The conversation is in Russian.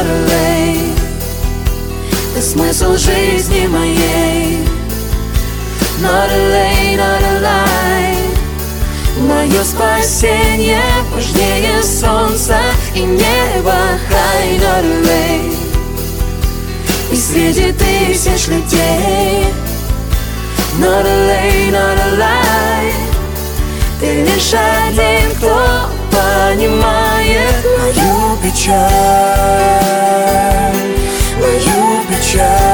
not a late. Ты смысл жизни моей. Not a late, not a light. Мое спасение важнее солнца и неба. High, not a late. И среди тысяч людей. Not a late, not a light. Ты лишь один, кто понимает мою печаль, мою печаль.